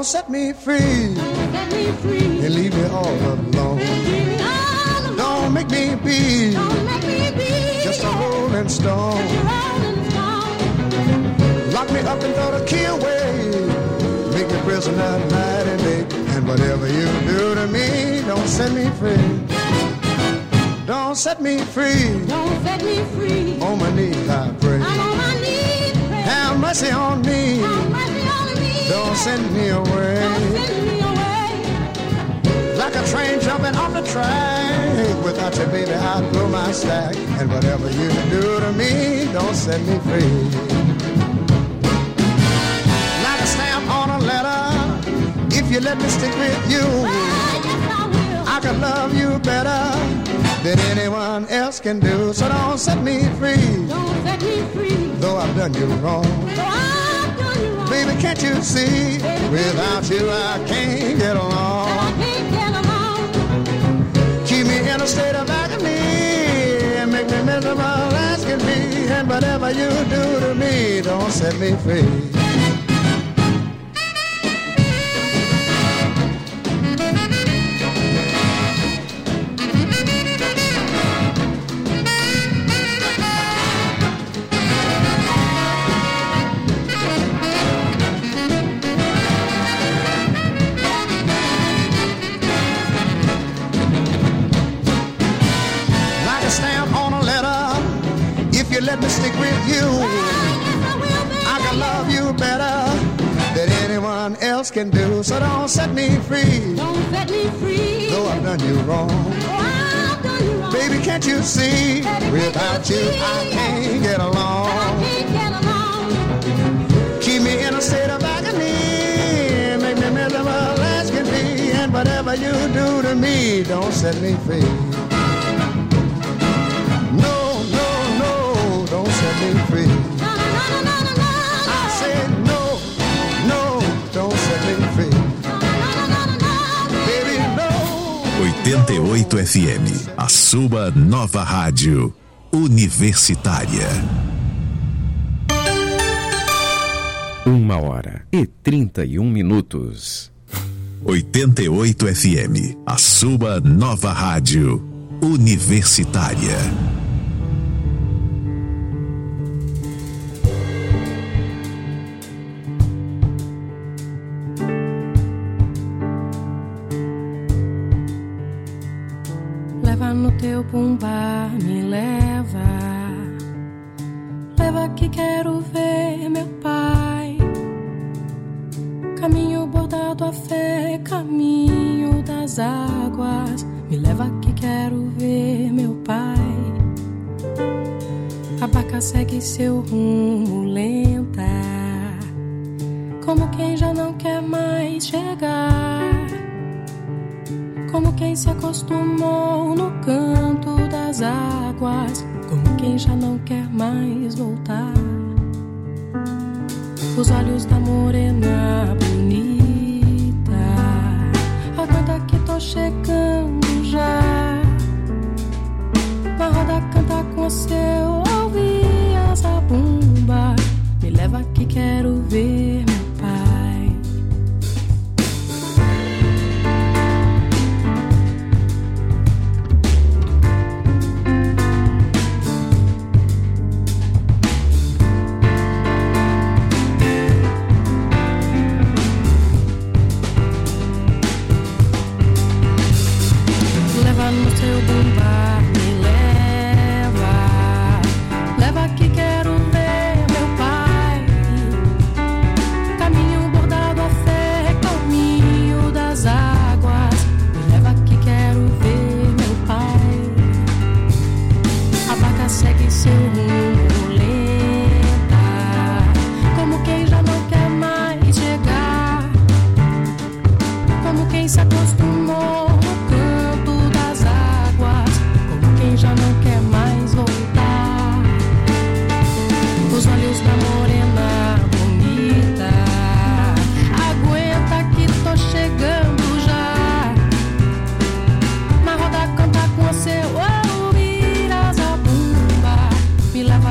don't set me free. And leave me all alone. Don't make me be just a rolling stone. Lock me up and throw the key away. Make me prisoner night and day. And whatever you do to me, don't set me free. Don't set me free. Don't set me free. On my knees I pray. I'm on my knees pray. Have mercy on me. Have mercy on me. Don't send me away. Don't send me away. Like a train jumping off the track. Without you, baby, I'd blow my stack. And whatever you do to me, don't set me free. Like a stamp on a letter. If you let me stick with you, Yes, I will. I can love you better than anyone else can do. So don't set me free. Don't set me free. Though I've done you wrong. So I've done you wrong. Baby, can't you see? Baby, without you, I can't get along. I can't get along. Keep me in a state of agony and make me miserable as can be. And whatever you do to me, don't set me free. Let me stick with you. I can love you better than anyone else can do. So don't set me free. Don't set me free. Though I've done you wrong. I've done you wrong. Baby, can't you see? Baby, without you, I can't get along. I can't get along. Keep me in a state of agony. Make me miserable as can be. And whatever you do to me, don't set me free. Free. No. I said no, don't set me free. Baby, no. 88 FM, a sua nova rádio universitária. 1h31. 88 FM, a sua nova rádio universitária. No teu bumbá me leva, leva que quero ver meu pai. Caminho bordado a fé, caminho das águas. Me leva que quero ver meu pai. A barca segue seu rumo lenta, como quem já não quer mais chegar. Como quem se acostumou no canto das águas, como quem já não quer mais voltar. Os olhos da morena bonita, aguenta que tô chegando já. Na roda canta com seu ouvir a zabumba. Me leva que quero ver meu pai. Me leva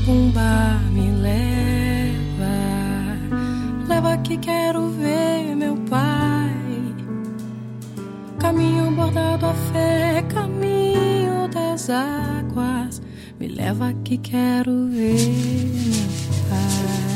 Zabumba, me leva, leva que quero ver meu pai. Caminho bordado a fé, caminho das águas, me leva que quero ver meu pai.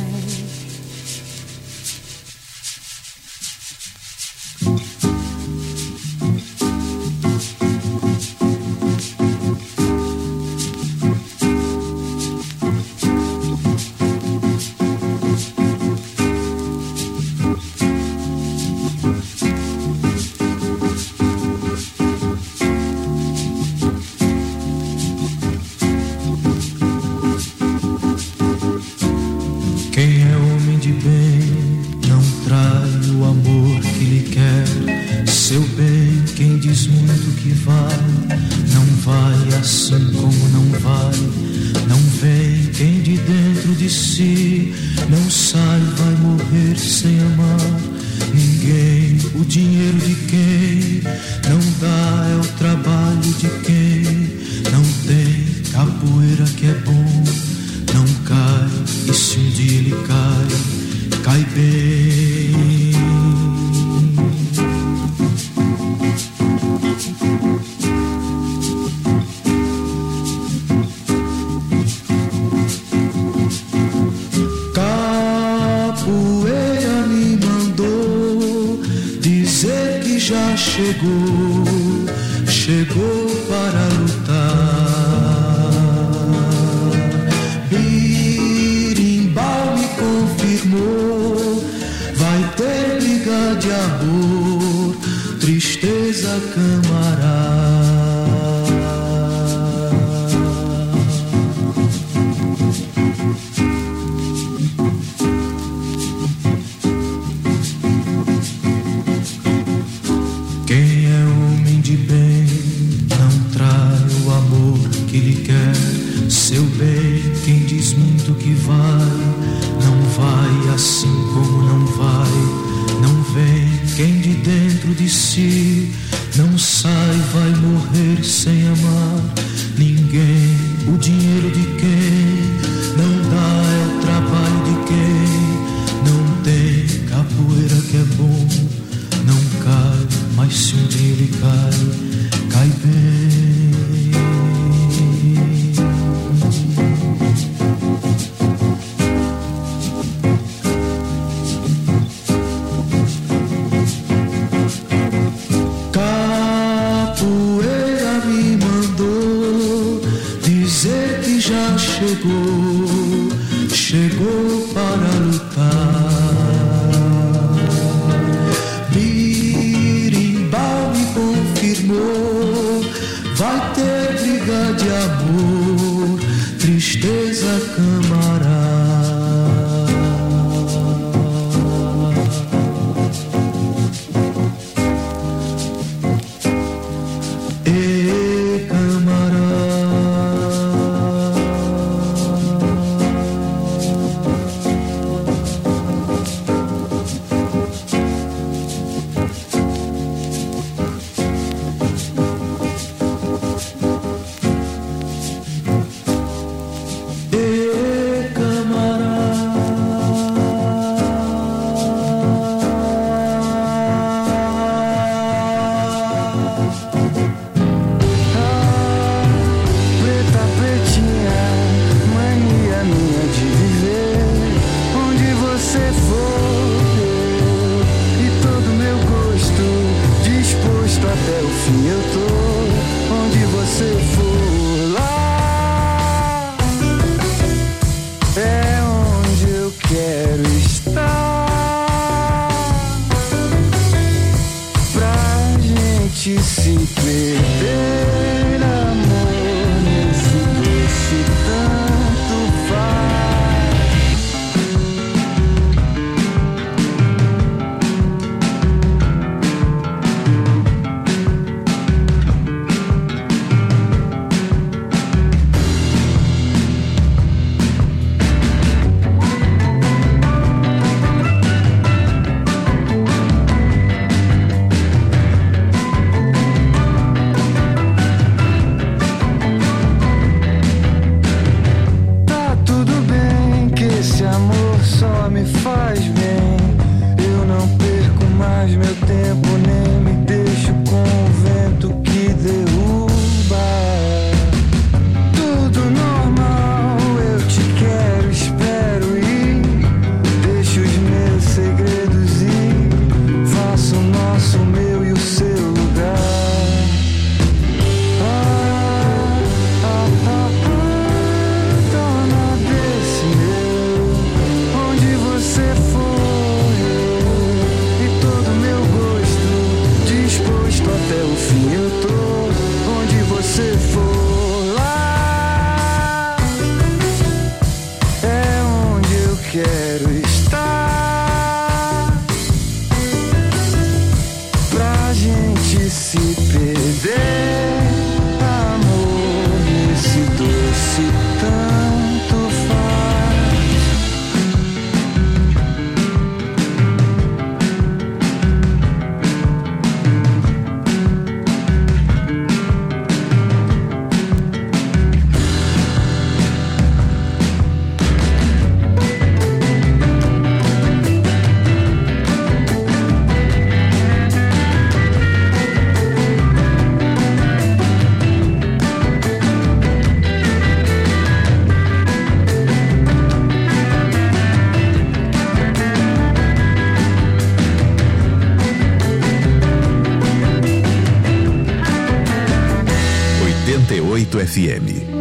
88 FM.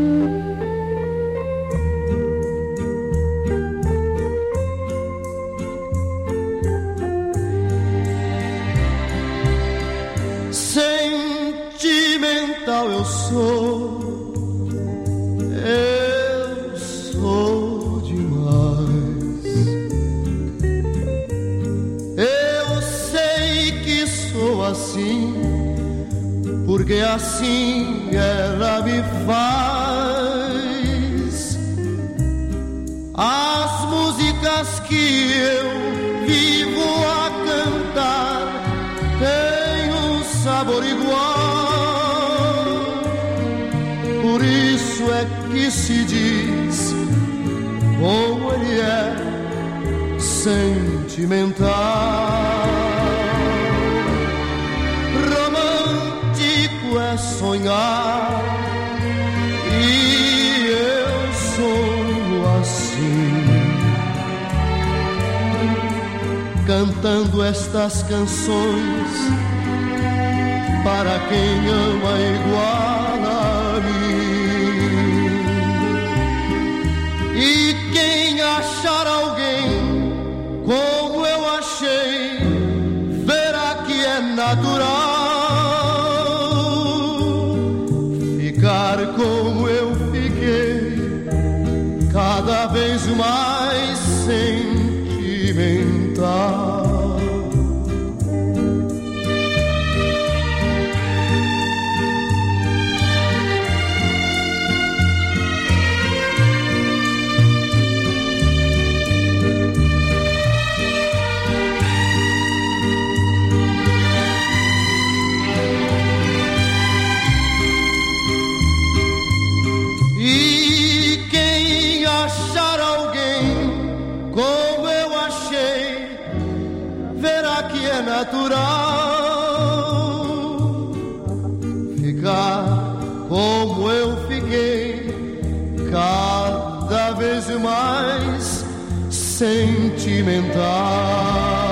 Sentimental eu sou demais. Eu sei que sou assim, porque assim ela me faz. As músicas que eu vivo a cantar têm um sabor igual. Por isso é que se diz como ele é sentimental. Romântico é sonhar, e eu sou assim, cantando estas canções para quem ama igual a mim. E quem achar alguém como eu achei, verá que é natural ficar como eu fiquei, cada vez mais sentimental. Natural ficar como eu fiquei, cada vez mais sentimental.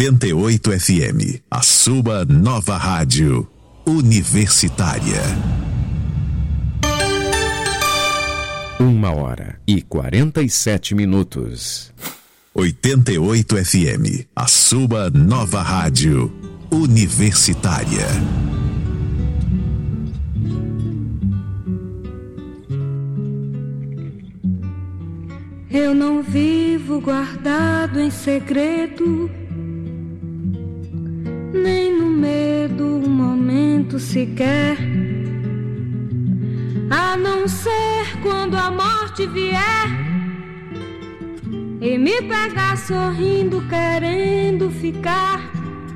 88 FM, a sua nova rádio universitária. 1h47. 88 FM, a sua nova rádio universitária. Eu não vivo guardado em segredo, nem no medo um momento sequer, a não ser quando a morte vier e me pegar sorrindo, querendo ficar.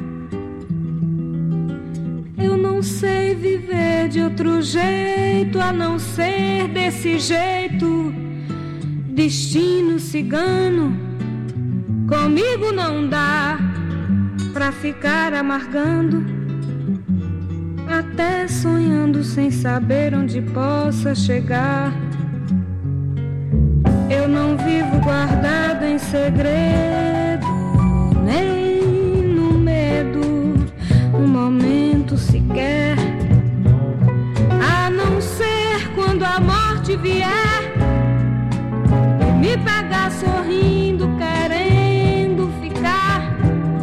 Eu não sei viver de outro jeito, a não ser desse jeito. Destino cigano, comigo não dá pra ficar amargando, até sonhando sem saber onde possa chegar. Eu não vivo guardada em segredo, nem no medo um momento sequer, a não ser quando a morte vier me pegar sorrindo, querendo ficar.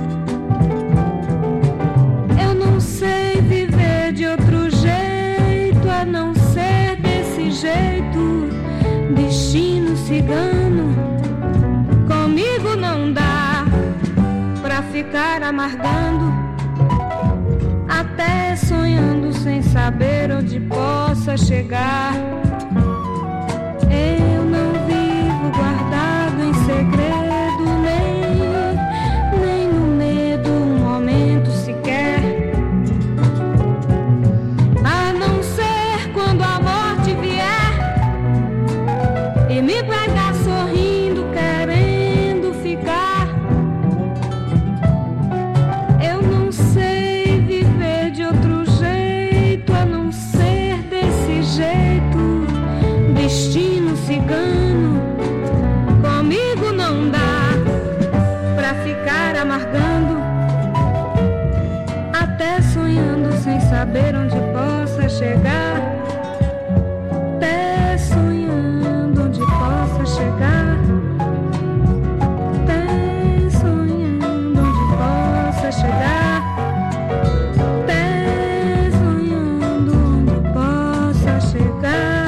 Eu não sei viver de outro jeito, a não ser desse jeito. Destino cigano, comigo não dá pra ficar amargando, até sonhando sem saber onde possa chegar. Eu não vivo guardado em segredo, nem no medo um momento sequer, a não ser quando a morte vier e me pegar sorrindo, querendo ficar. Eu não sei viver de outro jeito, a não ser desse jeito. Destino cigano, comigo não dá pra ficar amargando, até sonhando sem saber onde possa chegar. Até sonhando onde possa chegar. Até sonhando onde possa chegar. Até sonhando onde possa chegar.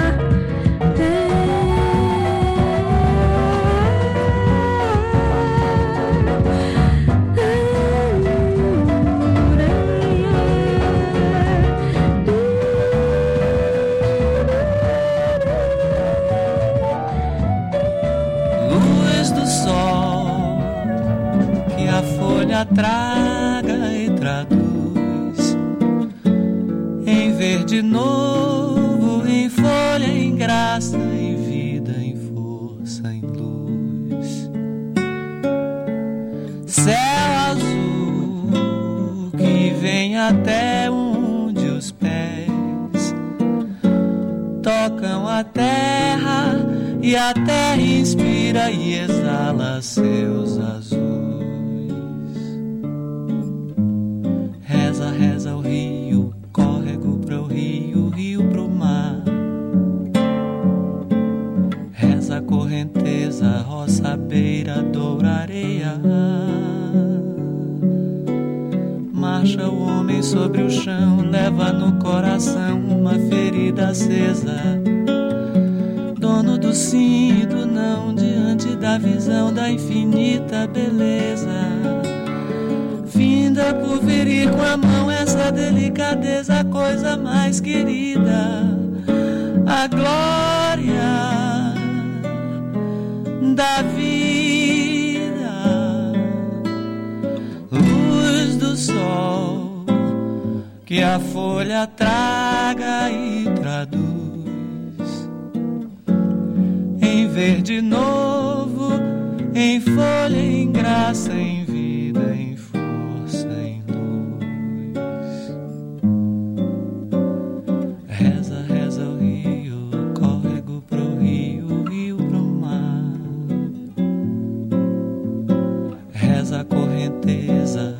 Traga e traduz em verde novo, em folha, em graça, em vida, em força, em luz. Céu azul que vem até onde os pés tocam a terra, e a terra inspira e exala seus azuis. Reza o rio, córrego pro rio, rio pro mar. Reza a correnteza, roça, beira, doura, areia. Marcha o homem sobre o chão, leva no coração uma ferida acesa. Dono do sim e do não, diante da visão da infinita beleza. Finda por ferir com a mão essa delicadeza, a coisa mais querida, a glória da vida, luz do sol que a folha traga e traduz em verde novo, em folha, em graça, em vida, em força, em luz. Reza, reza o rio, córrego pro rio, rio pro mar. Reza a correnteza,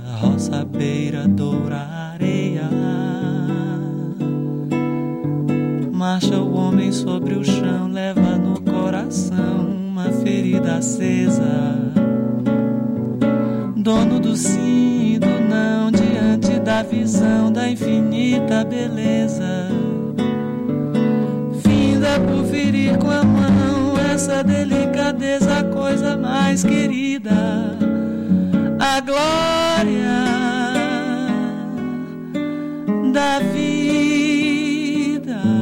marcha o homem sobre o chão, leva no coração uma ferida acesa. Dono do sim e do não, diante da visão da infinita beleza. Finda por ferir com a mão essa delicadeza, a coisa mais querida, a glória da vida.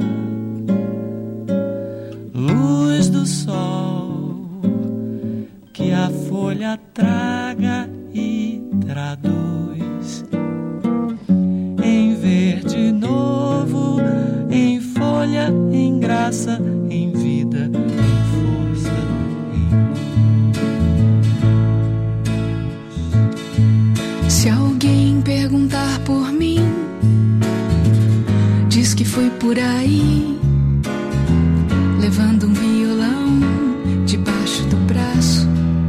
Luz do sol que a folha traga e traduz em verde novo, em folha, em graça, em vida, em força, em luz. Se alguém perguntar por mim, diz que foi por aí, levando um violão debaixo do braço.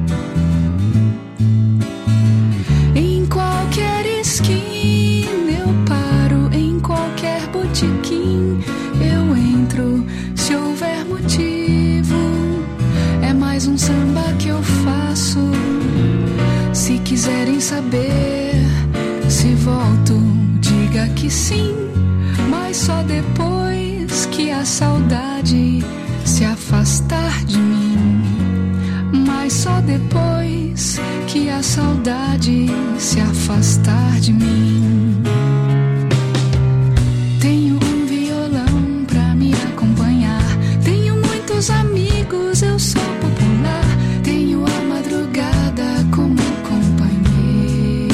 Em qualquer esquina eu paro, em qualquer botequim eu entro. Se houver motivo, é mais um samba que eu faço. Se quiserem saber se volto, diga que sim, mas só depois que a saudade se afastar de mim. Mas só depois que a saudade se afastar de mim. Tenho um violão pra me acompanhar, tenho muitos amigos, eu sou popular. Tenho a madrugada como companheira.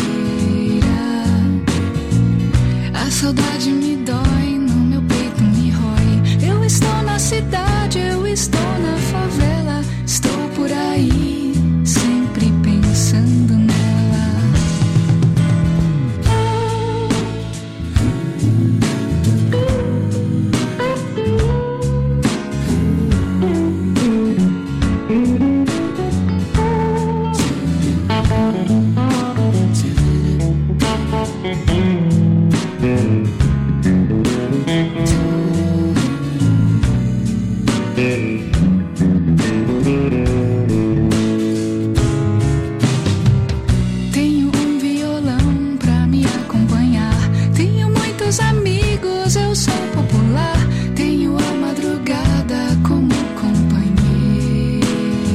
A saudade me dói, no meu peito me rói. Eu estou na cidade, eu estou na favela, estou por aí, sempre pensando nela. Tenho um violão pra me acompanhar, tenho muitos amigos, eu sou popular. Tenho a madrugada como companheira.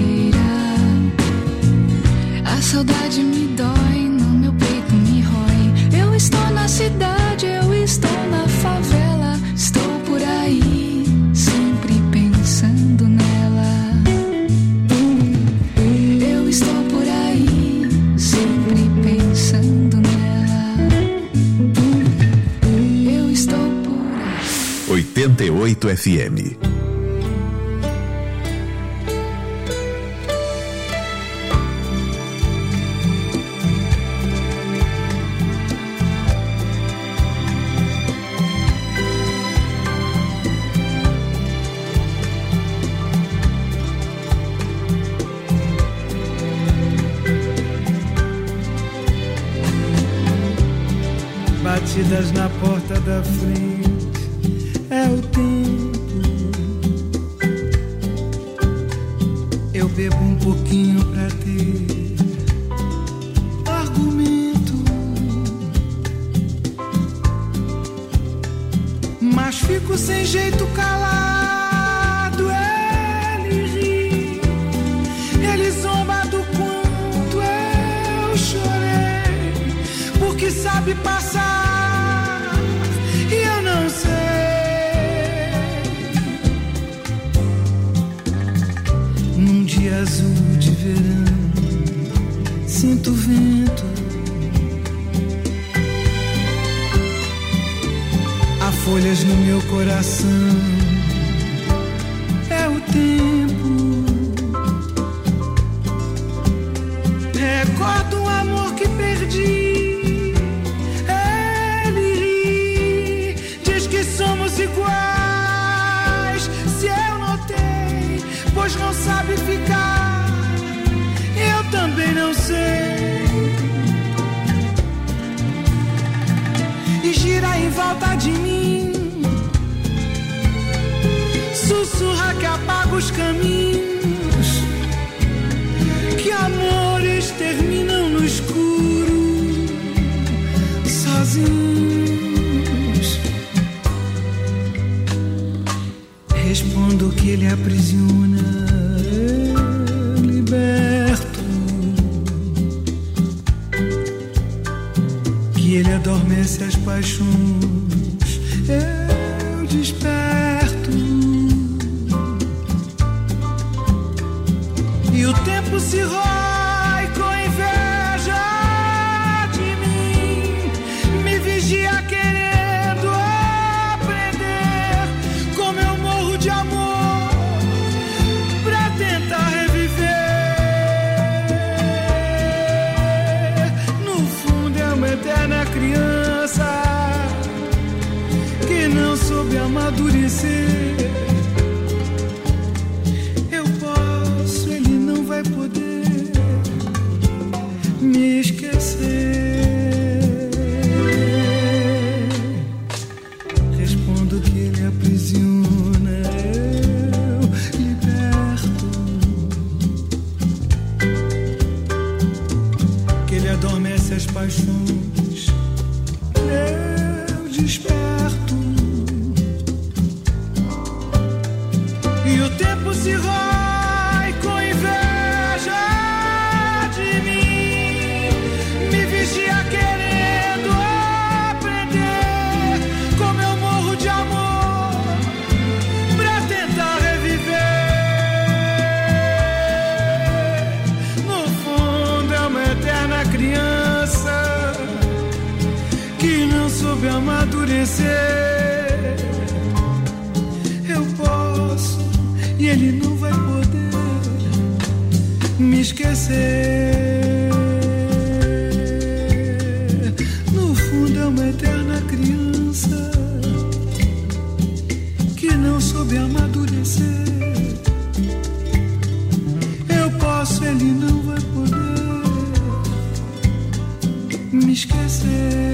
A saudade me dói, no meu peito me rói. Eu estou na cidade, eu estou na favela, estou por aí, sempre pensando nela. Eu estou por aí, sempre pensando nela. Eu estou por aí. 88 FM. Batidas na porta da frente, é o tempo. Eu bebo um pouquinho pra ter argumento, mas fico sem jeito calado. Ele ri, ele zomba do quanto eu chorei, porque sabe passar e eu não sei. Num dia azul de verão, sinto vento, há folhas no meu coração, é o tempo. Recordo um amor que perdi. Somos iguais, se eu notei, pois não sabe ficar, eu também não sei. E gira em volta de mim, sussurra que apaga os caminhos, que amores terminam no escuro, sozinhos. Respondo que ele aprisiona, eu liberto, que ele adormece as paixões, eu desperto, e o tempo se rói com inveja de mim, me vigia querendo aprender como eu morro de amor pra tentar reviver. No fundo é uma eterna criança que não soube amadurecer. Eu posso, ele não vai poder me esquecer. Respondo que ele aprisiona, eu liberto, que ele adormece as paixões, eu desperto, e o tempo se rói com inveja de mim, me vigia querendo aprender como eu morro de amor pra tentar reviver. No fundo é uma eterna criança que não soube amadurecer. Eu posso e ele não vai poder me esquecer. No fundo é uma eterna criança que não soube amadurecer. Eu posso, ele não vai poder me esquecer.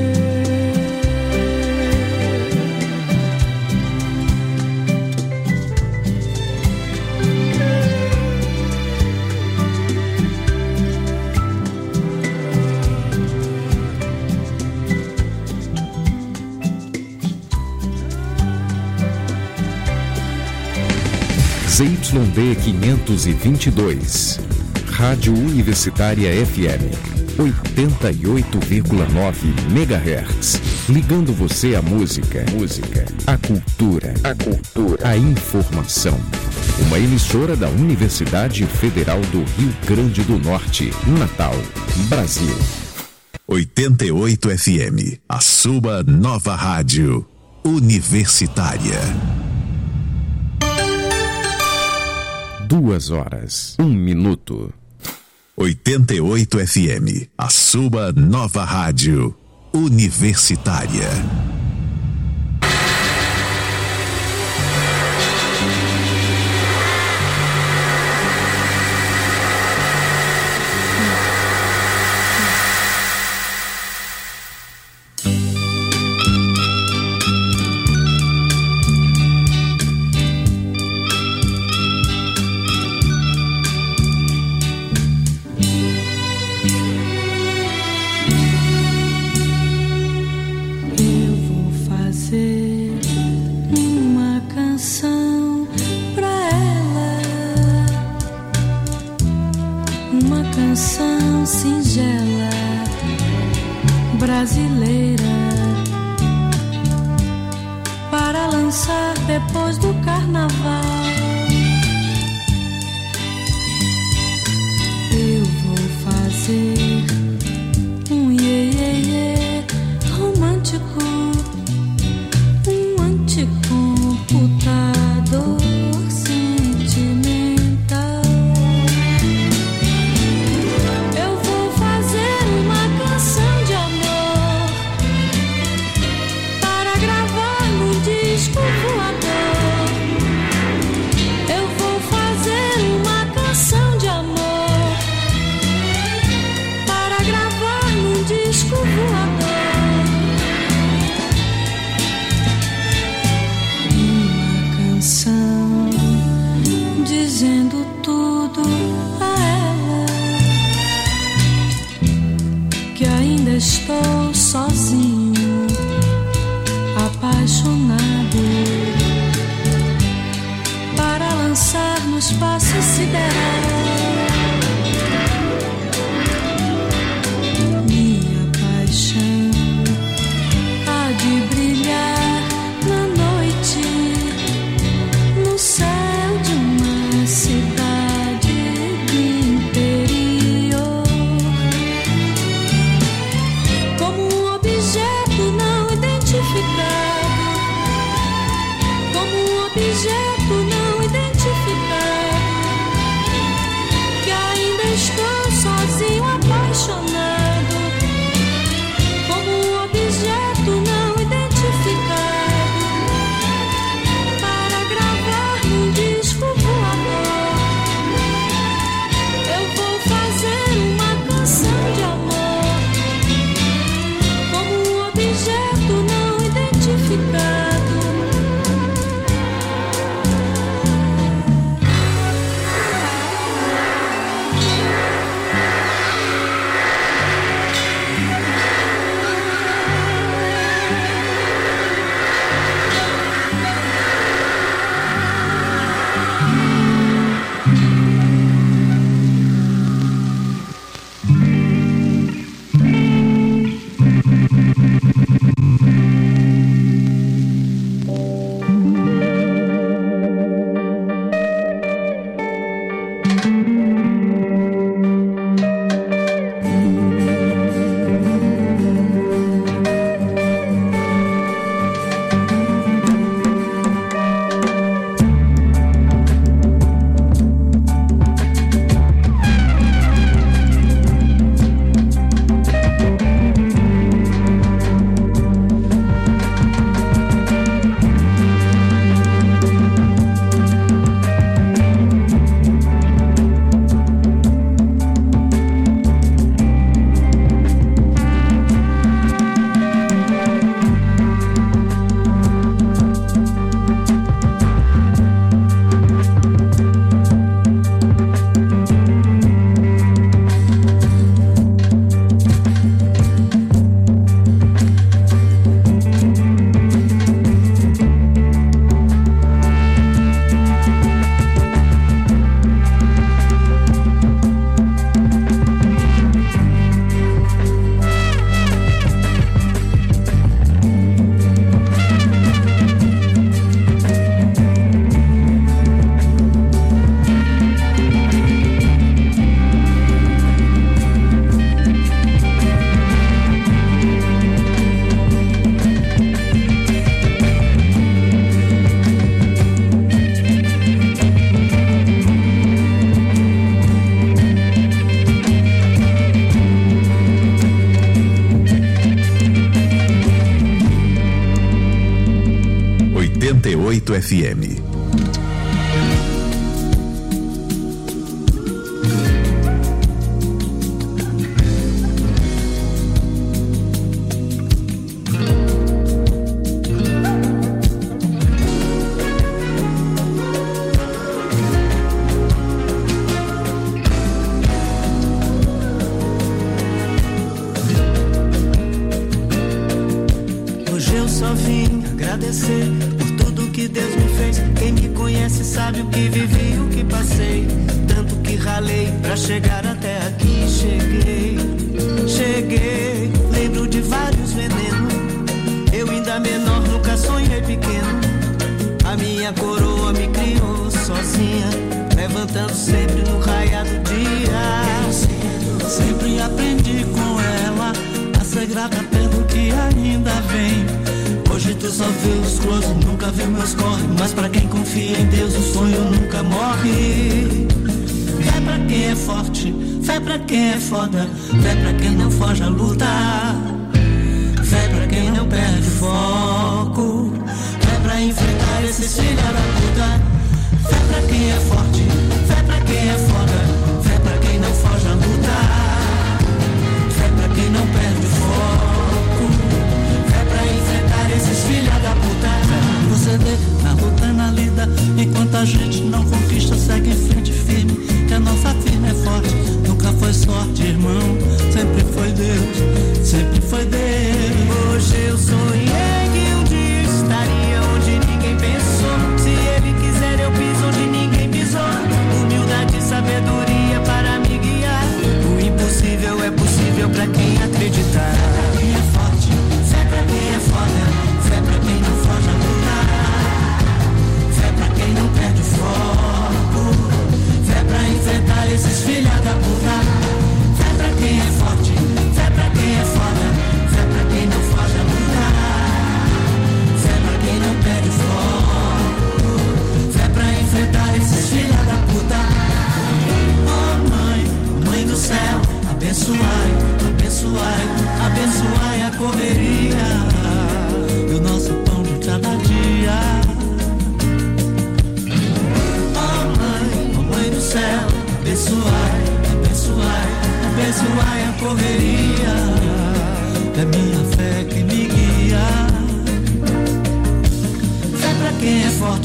ZYD 522, Rádio Universitária FM, 88,9 MHz, ligando você à música, à cultura, à informação. Uma emissora da Universidade Federal do Rio Grande do Norte, Natal, Brasil. 88 FM, a sua nova rádio universitária. 2 horas, 1 minuto. 88 FM, a sua nova rádio universitária. Brasileira, para lançar depois do carnaval. Eu vou fazer um iê romântico, um anticomputador sentimental. Eu vou fazer uma canção de amor para gravar no disco voador. apaixonado para lançar no espaço sideral. Minha paixão há de brilhar na noite, no céu de uma cidade do interior, como um objeto não identificado, como um objeto não identificado, que ainda estou sozinho apaixonado, como um objeto não identificado, para gravar num disco voador. Eu vou fazer uma canção de amor, como um objeto não identificado. 88 FM. Hoje eu só vim agradecer por tudo que Deus me fez. Quem me conhece sabe o que vivi, o que passei, tanto que ralei pra chegar até aqui. Cheguei, lembro de vários venenos. Eu ainda menor, nunca sonhei pequeno. A minha coroa me criou sozinha, levantando sempre no raiar do dia. Sempre aprendi com ela a ser grata pelo que ainda vem. Hoje tu só vê os close, nunca vê meus corre. Mas pra quem confia em Deus o sonho nunca morre. Fé pra quem é forte, fé pra quem é foda, fé pra quem não foge à luta, fé pra quem não perde foco, fé pra enfrentar esses filha da puta. Fé pra quem é forte, fé pra quem é foda, fé pra quem não foge à luta, fé pra quem não perde foco, fé pra enfrentar esses filha da puta. Você vê na luta, na lida, enquanto a gente não conquista, segue em frente firme, que a nossa firma é forte. Nunca foi sorte, irmão, sempre foi Deus, sempre foi Deus. Hoje eu sonho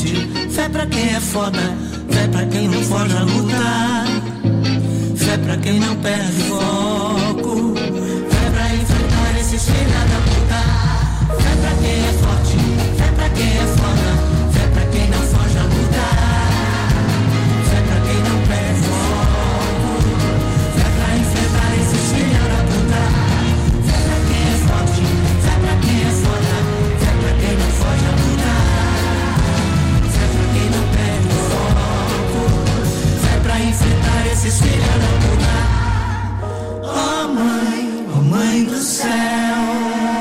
forte, fé pra quem é foda, fé pra quem não foge a lutar, fé pra quem não perde foco, fé pra enfrentar esses filha da puta, fé pra quem é forte, fé pra quem é foda, fé pra quem não foge a lutar, fé pra quem não perde foco, fé pra enfrentar esses filha da puta, fé pra quem é forte, fé pra quem é foda, fé pra quem não foge a lutar, fé pra quem não perde foco, fé pra enfrentar esses filha da puta. Oh mãe do céu,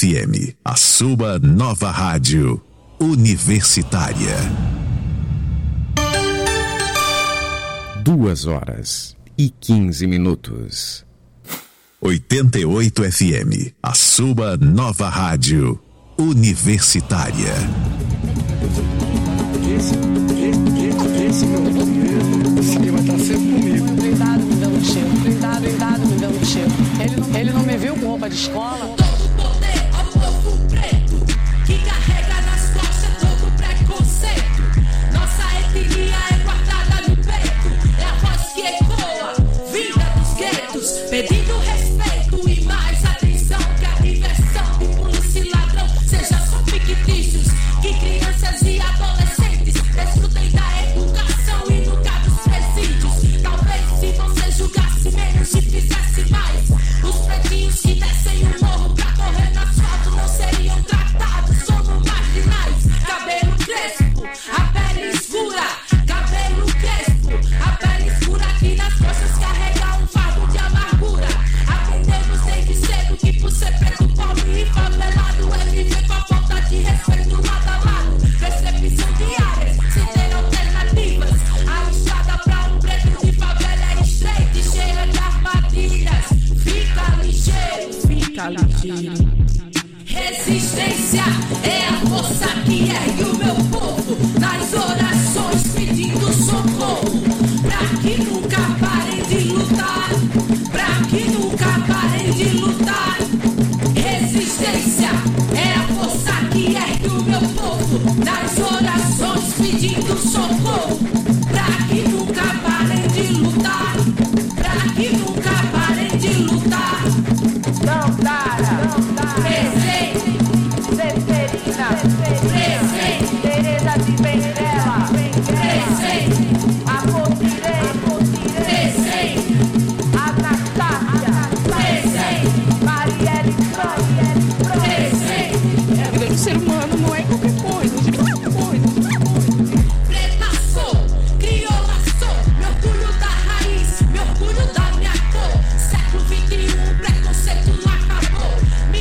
FM, a sua nova rádio universitária. 2h15. 88 FM, a sua nova rádio universitária. Esse vai estar sempre comigo. Blindado me dando cheiro, blindado me dando cheiro. Ele não me viu com roupa de escola. Todo poder ao povo preto, que carrega nas costas todo preconceito. Nossa etnia é guardada no peito, é a voz que ecoa, vinda dos guetos, pedindo respeito e mais atenção, que a diversão de polícia e ladrão seja só fictícios, que crianças e adolescentes desfrutem da educação e nunca dos presídios. Talvez se você julgasse menos e fizesse mais, os pretinhos que descem o morro pra correr no asfalto não seriam tratados como marginais. Cabelo crespo, a pele escura, cabelo crespo, a pele escura que nas costas carrega um fardo de amargura. Aprendemos desde cedo que por ser preto, pobre e favelado é viver com a falta de respeito lado a lado. Percepção diária, sem ter alternativas. A estrada pra um preto de favela é estreita e cheia de armadilhas. Fica ligeiro, fica ligeiro. Resistência é a força que ergue o meu povo nas orações pedindo socorro, pra que nunca parem de lutar, pra que nunca parem de lutar. Resistência é a força que ergue o meu povo nas orações pedindo socorro, pra que nunca parem de lutar, pra que nunca parem de lutar. Presente, Ceferina, presente, Tereza de Benguela, presente, Apocirei, presente, Anastácia, presente, Marielle Franco, presente. A vida do ser humano não é qualquer coisa, Preta sou, crioula sou, meu orgulho da raiz, meu orgulho da minha cor. Século XXI, preconceito não acabou.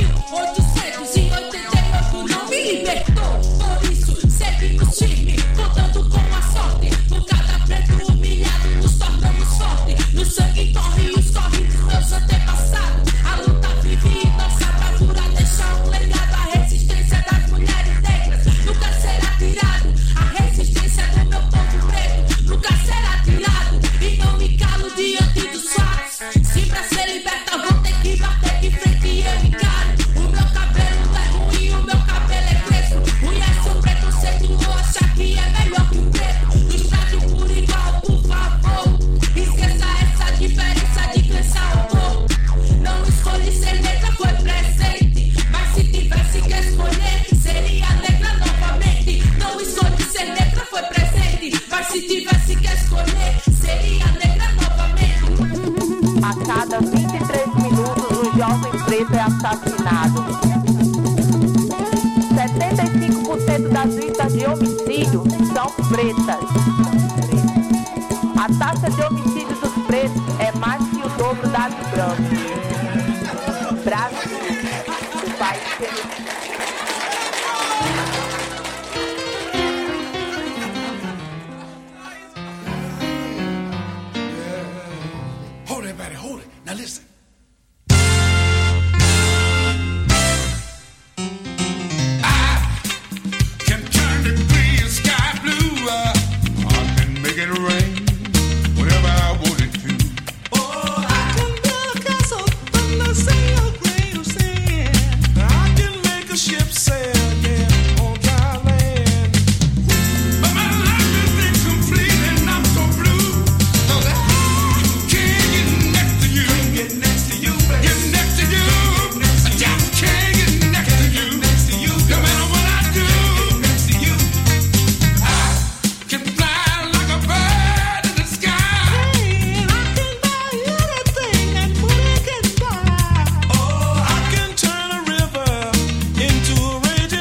1888 não me libertou. Por isso, seguimos firme, contando com a sorte. Por cada preto humilhado, nos tornamos forte. No sangue corre os corres dos meus antepassados. A luta vive e nossa bravura deixa um legado. A resistência das mulheres negras nunca será tirado. A resistência do meu povo preto nunca será tirado. E não me calo diante dos fatos. Se pra ser liberta vou ter que bater de frente e eu encaro. O meu cabelo não é ruim, o meu cabelo é crespo. Conhece o preconceito, vou achar que é melhor que o preto. Nos trate por igual, por favor. Esqueça essa diferença de crença ou cor. Não escolhi ser negra, foi presente. Mas se tivesse que escolher, seria negra novamente. Não escolhi ser negra, foi presente. Mas se tivesse que escolher, seria negra novamente. A cada 23 minutos, um jovem preto é assassinado. 75% das vítimas de homicídio são pretas. A taxa de homicídio dos pretos é mais que o dobro da dos brancos. Brasil, o país que... Hold it, everybody, hold it. Now listen. I can turn the gray sky blue. I can make it rain whenever I want it to. Oh, I can build a castle from the sea of grain of sand. I can make a ship sail again on dry land. But my life is incomplete and I'm so blue. 'Cause I can't get next to you. Get next to you, baby. Get next to you. I just can't get next to you. Next to you. No matter what I do. Next to you. I can fly like a bird in the sky. And I can buy anything that money can buy. Oh, I can turn a river into a raging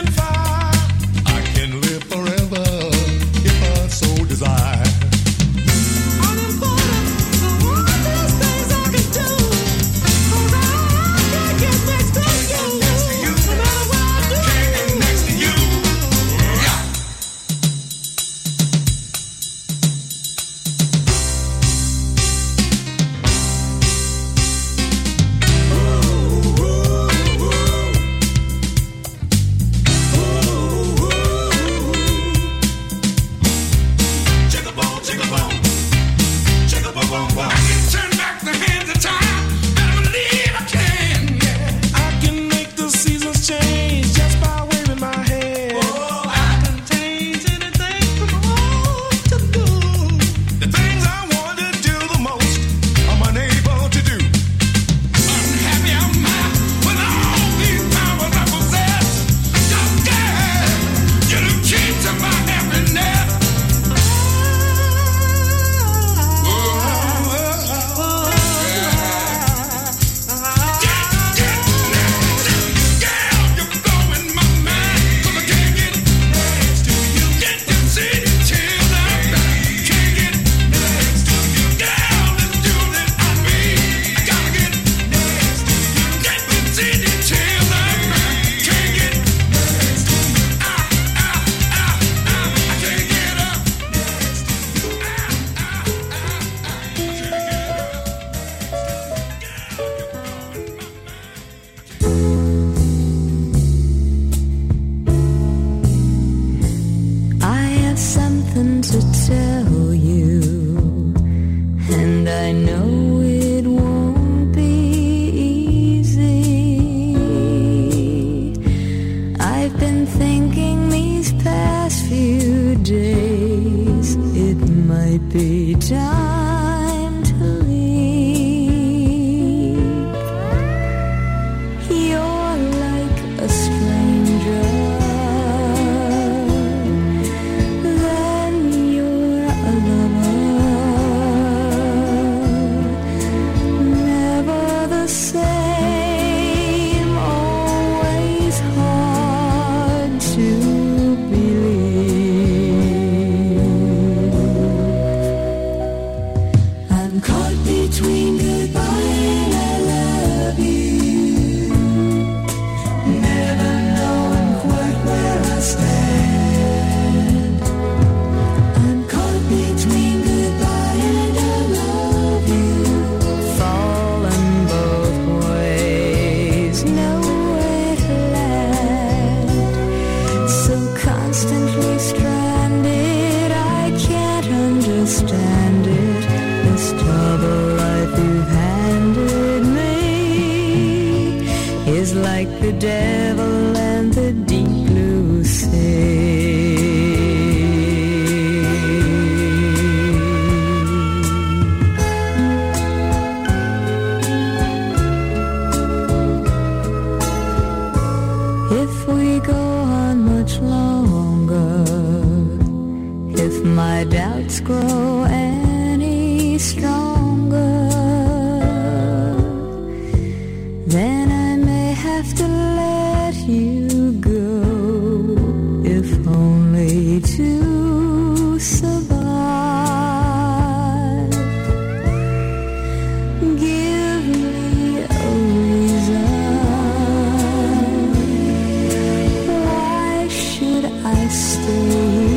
thinking these past few days it might be time to leave. You're like a stranger, then you're a lover, never the same, always hard to believe. I'm caught between goodbye and I love you, never knowing quite where I stand. I'm caught between goodbye and I love you, falling both ways, nowhere to land. So constantly stranded, I can't understand it. This double life you've handed me is like the devil and the deep blue sea. If we go on much longer, if my doubts grow any stronger, then I may have to let you go, if only to survive. Give me a reason. Why should I stay?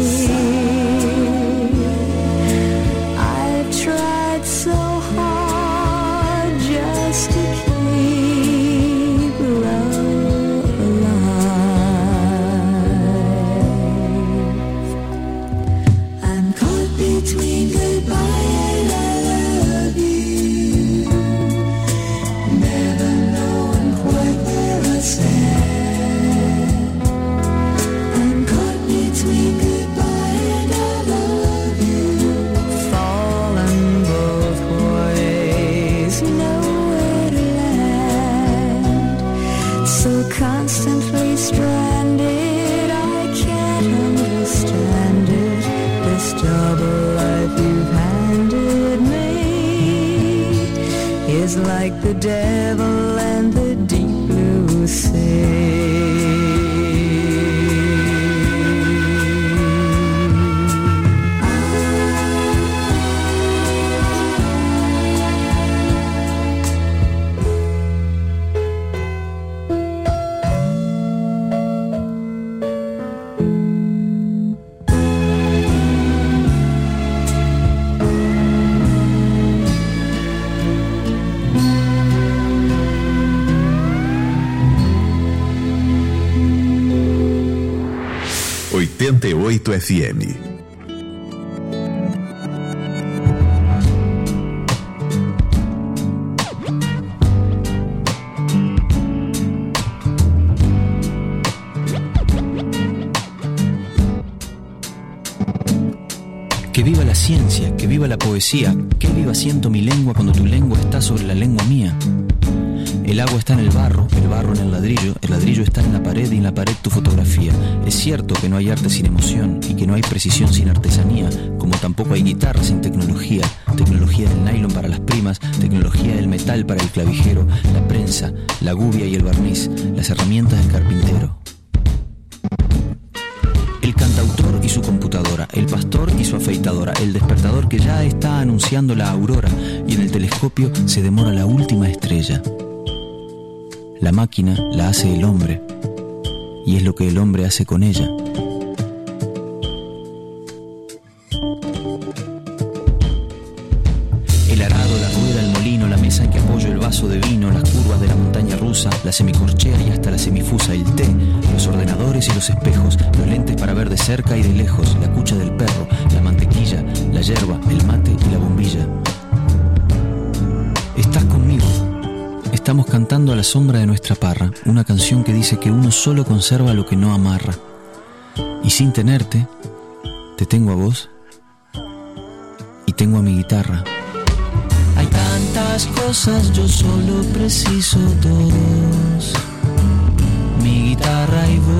I've tried so hard just to keep love alive. I'm caught between goodbye and I love you, never knowing quite where I stand. I'm caught between goodbye and I love you, falling both ways, nowhere to land. So constantly stranded, I can't understand it. This double life you've handed me is like the devil and the deep blue sea. FM. Que viva la ciencia, que viva la poesía, que viva siento mi lengua cuando tu lengua está sobre la lengua mía. El agua está en el barro en el ladrillo está en la pared y en la pared tu fotografía. Es cierto que no hay arte sin emoción y que no hay precisión sin artesanía, como tampoco hay guitarra sin tecnología, tecnología del nylon para las primas, tecnología del metal para el clavijero, la prensa, la gubia y el barniz, las herramientas del carpintero. El cantautor y su computadora, el pastor y su afeitadora, el despertador que ya está anunciando la aurora y en el telescopio se demora la última estrella. La máquina la hace el hombre y es lo que el hombre hace con ella. El arado, la rueda, el molino, la mesa en que apoyo el vaso de vino, las curvas de la montaña rusa, la semicorchea y hasta la semifusa, el té, los ordenadores y los espejos, los lentes para ver de cerca y de lejos, la cucha del perro, la mantequilla, la yerba, el mate y la bombilla. Estás conmigo. Estamos cantando a la sombra de nuestra parra, una canción que dice que uno solo conserva lo que no amarra. Y sin tenerte, te tengo a vos y tengo a mi guitarra. Hay tantas cosas, yo solo preciso dos: mi guitarra y vos.